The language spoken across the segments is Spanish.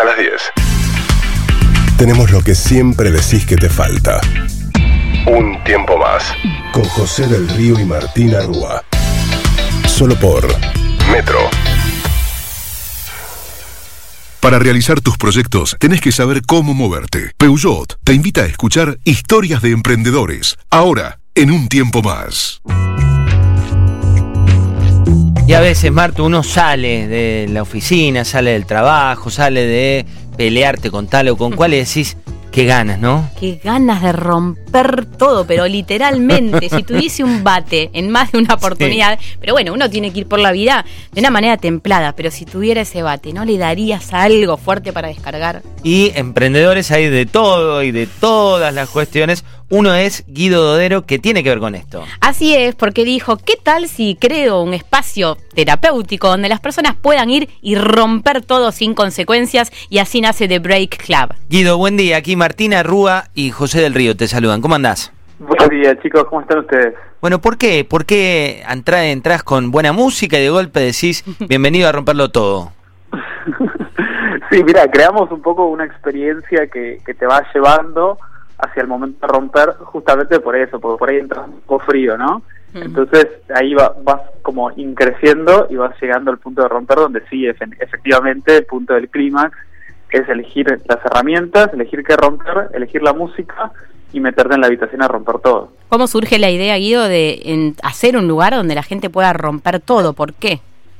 a las 10. Tenemos lo que siempre decís que te falta. Un tiempo más. Con José del Río y Martina Rúa. Solo por Metro. Para realizar tus proyectos, tenés que saber cómo moverte. Peugeot te invita a escuchar historias de emprendedores. Ahora, en Un Tiempo Más. Y a veces, Marto, uno sale de la oficina, sale del trabajo, sale de pelearte con tal o con cual y decís, qué ganas, ¿no? Qué ganas de romper todo, pero literalmente, si tuviese un bate en más de una oportunidad, sí. Pero bueno, uno tiene que ir por la vida de una manera templada, pero si tuviera ese bate, ¿no le darías algo fuerte para descargar? Y emprendedores hay de todo y de todas las cuestiones. Uno es Guido Dodero, que tiene que ver con esto. Así es, porque dijo, ¿qué tal si creo un espacio terapéutico donde las personas puedan ir y romper todo sin consecuencias? Y así nace The Break Club. Guido, buen día. Aquí Martina Rúa y José del Río te saludan. ¿Cómo andás? Buenos días, chicos. ¿Cómo están ustedes? Bueno, ¿por qué? ¿Por qué entrás con buena música y de golpe decís, bienvenido a romperlo todo? Sí, mira, creamos un poco una experiencia que te va llevando hacia el momento de romper, justamente por eso, porque por ahí entras un poco frío, ¿no? Entonces ahí vas como increciendo y vas llegando al punto de romper, donde sí, efectivamente, el punto del clímax es elegir las herramientas, elegir qué romper, elegir la música y meterte en la habitación a romper todo. ¿Cómo surge la idea, Guido, de hacer un lugar donde la gente pueda romper todo? ¿Por qué?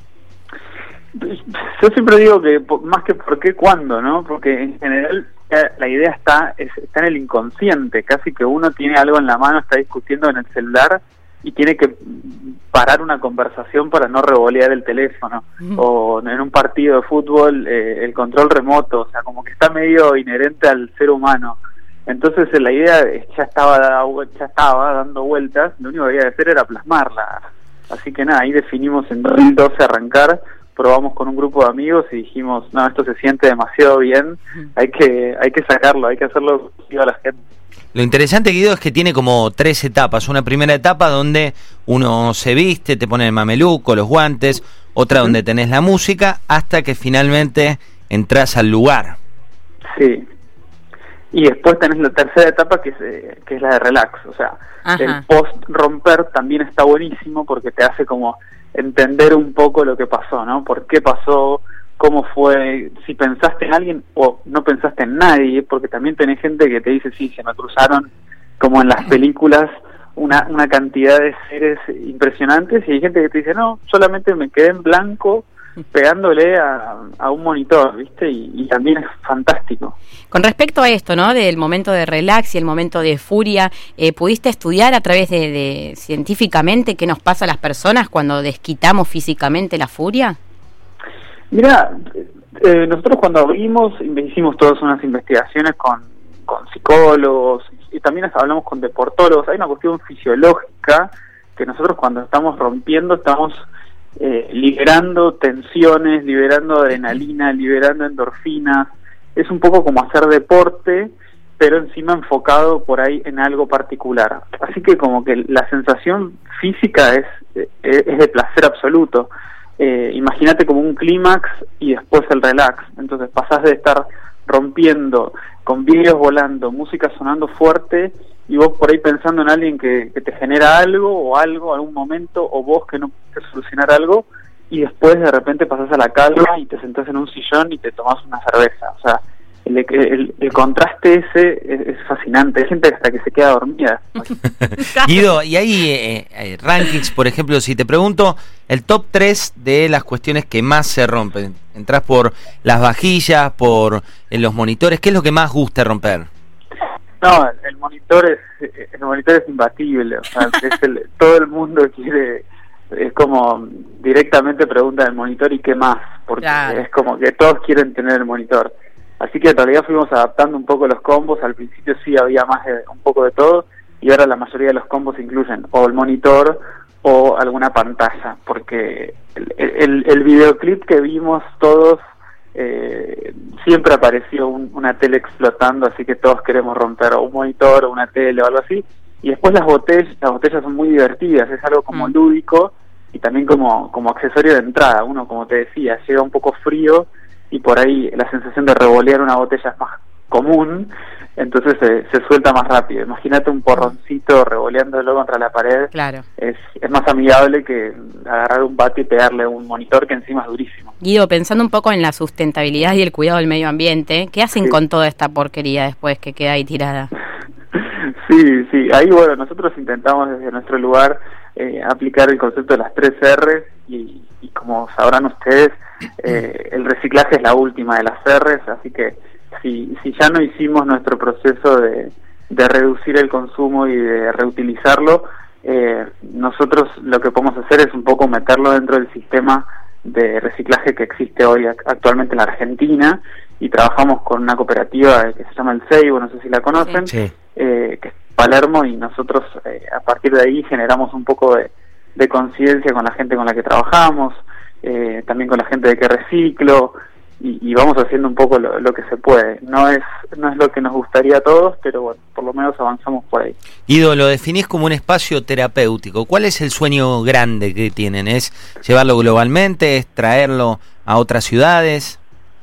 Yo siempre digo que más que por qué, cuándo, ¿no? Porque en general la idea está en el inconsciente, casi que uno tiene algo en la mano, está discutiendo en el celular y tiene que parar una conversación para no revolear el teléfono, o en un partido de fútbol el control remoto, o sea, como que está medio inherente al ser humano. Entonces la idea ya estaba dando vueltas, lo único que había que hacer era plasmarla. Así que nada, ahí definimos en 2012 arrancar. Probamos con un grupo de amigos y dijimos, no, esto se siente demasiado bien, hay que sacarlo, hay que hacerlo a la gente. Lo interesante, Guido, es que tiene como 3 etapas. Una primera etapa donde uno se viste, te pone el mameluco, los guantes, otra donde tenés la música, hasta que finalmente entras al lugar. Sí. Y después tenés la tercera etapa que es la de relax, o sea, el post-romper también está buenísimo porque te hace como entender un poco lo que pasó, ¿no? ¿Por qué pasó? ¿Cómo fue? Si pensaste en alguien o no pensaste en nadie, porque también tenés gente que te dice, sí, se me cruzaron, como en las películas, una cantidad de seres impresionantes, y hay gente que te dice, no, solamente me quedé en blanco pegándole a un monitor, ¿viste? Y también es fantástico. Con respecto a esto, ¿no? Del momento de relax y el momento de furia, ¿pudiste estudiar a través de científicamente qué nos pasa a las personas cuando desquitamos físicamente la furia? Mira, nosotros cuando abrimos hicimos todas unas investigaciones con psicólogos y también hablamos con deportólogos. Hay una cuestión fisiológica que nosotros cuando estamos rompiendo estamos liberando tensiones, liberando adrenalina, liberando endorfinas. Es un poco como hacer deporte, pero encima enfocado por ahí en algo particular. Así que como que la sensación física es de placer absoluto. Imagínate como un clímax y después el relax. Entonces pasás de estar rompiendo, con vidrios volando, música sonando fuerte, y vos por ahí pensando en alguien que te genera algo, algún momento, o vos que no puedes solucionar algo, y después de repente pasás a la calma y te sentás en un sillón y te tomás una cerveza. O sea, el contraste ese es fascinante. Hay gente hasta que se queda dormida. Guido, y hay rankings, por ejemplo, si te pregunto el top 3 de las cuestiones que más se rompen, entrás por las vajillas, por los monitores, ¿qué es lo que más gusta romper? No, el monitor es imbatible, o sea, todo el mundo quiere, es como directamente pregunta del monitor y qué más, porque claro, es como que todos quieren tener el monitor. Así que en realidad fuimos adaptando un poco los combos. Al principio sí había un poco de todo, y ahora la mayoría de los combos incluyen o el monitor o alguna pantalla, porque el videoclip que vimos todos siempre apareció una tele explotando, así que todos queremos romper o un monitor o una tele o algo así. Y después las botellas son muy divertidas, es algo como lúdico y también como accesorio de entrada. Uno, como te decía, llega un poco frío y por ahí la sensación de revolear una botella es más común, entonces se suelta más rápido. Imagínate un porroncito revoleándolo contra la pared. Claro. Es más amigable que agarrar un bate y pegarle un monitor que encima es durísimo. Guido, pensando un poco en la sustentabilidad y el cuidado del medio ambiente, ¿qué hacen Sí. con toda esta porquería después que queda ahí tirada? Sí, ahí bueno, nosotros intentamos desde nuestro lugar aplicar el concepto de las 3 R's y como sabrán ustedes, el reciclaje es la última de las R's, así que si ya no hicimos nuestro proceso de reducir el consumo y de reutilizarlo, nosotros lo que podemos hacer es un poco meterlo dentro del sistema de reciclaje que existe hoy actualmente en la Argentina, y trabajamos con una cooperativa que se llama El Seibo, no sé si la conocen, Sí. que es Palermo, y nosotros a partir de ahí generamos un poco de conciencia con la gente con la que trabajamos, también con la gente de que reciclo, y vamos haciendo un poco lo que se puede. No es lo que nos gustaría a todos, pero bueno, por lo menos avanzamos por ahí. Guido, lo definís como un espacio terapéutico. ¿Cuál es el sueño grande que tienen? ¿Es llevarlo globalmente? ¿Es traerlo a otras ciudades?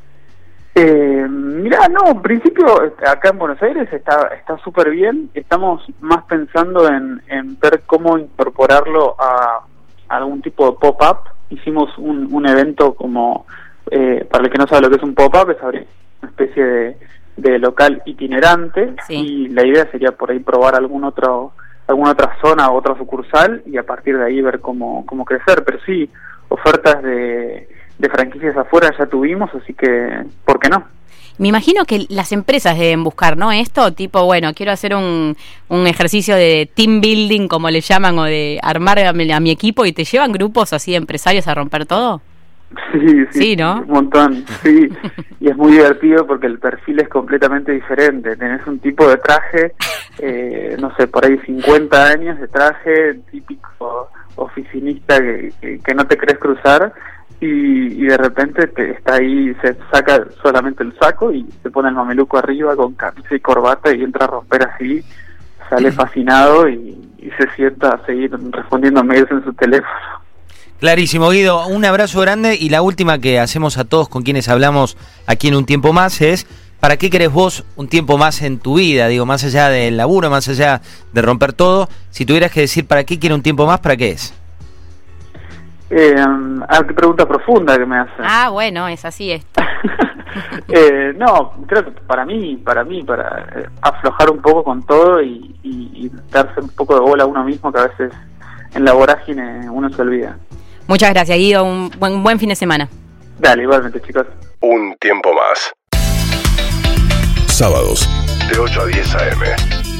Mirá, no, en principio acá en Buenos Aires está súper bien. Estamos más pensando en ver cómo incorporarlo a algún tipo de pop-up. Hicimos un evento como, para el que no sabe lo que es un pop-up, es abrir una especie de local itinerante, Sí. y la idea sería por ahí probar alguna otra zona o otra sucursal, y a partir de ahí ver cómo crecer. Pero sí, ofertas de franquicias afuera ya tuvimos, así que ¿por qué no? Me imagino que las empresas deben buscar, ¿no? Esto, tipo, bueno, quiero hacer un ejercicio de team building, como le llaman, o de armar a mi equipo, y te llevan grupos así de empresarios a romper todo. Sí, ¿no? Un montón, sí. Y es muy divertido porque el perfil es completamente diferente. Tenés un tipo de traje, no sé, por ahí 50 años de traje, típico oficinista que no te querés cruzar, y de repente está ahí, se saca solamente el saco y se pone el mameluco arriba con camisa y corbata y entra a romper así, sale fascinado y se sienta a seguir respondiendo mails en su teléfono. Clarísimo, Guido. Un abrazo grande, y la última que hacemos a todos con quienes hablamos aquí en Un Tiempo Más es: ¿para qué querés vos un tiempo más en tu vida? Digo, más allá del laburo, más allá de romper todo, si tuvieras que decir ¿para qué quiero un tiempo más? ¿Para qué es? Qué pregunta profunda que me hacen. Ah, bueno, es así esto. No, creo que para aflojar un poco con todo y darse un poco de bola a uno mismo, que a veces en la vorágine uno se olvida. Muchas gracias, Guido. Un buen fin de semana. Dale, igualmente, chicos. Un tiempo más. Sábados, de 8 a 10 a.m.